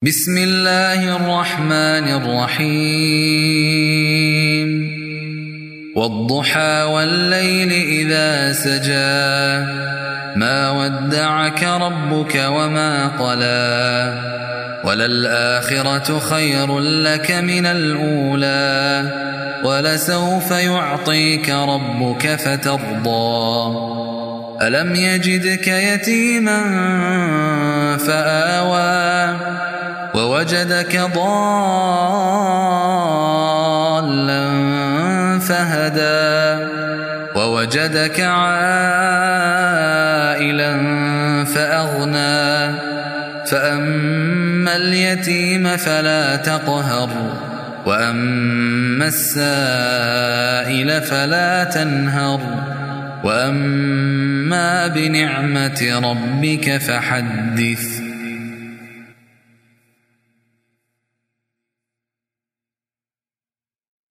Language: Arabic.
بسم الله الرحمن الرحيم والضحى والليل إذا سجى ما ودعك ربك وما قلى وللآخرة خير لك من الأولى ولسوف يعطيك ربك فترضى ألم يجدك يتيما فآوى ووجدك ضالا فهدى ووجدك عائلا فأغنى فأما اليتيم فلا تقهر وأما السائل فلا تنهر وأما بنعمة ربك فحدث.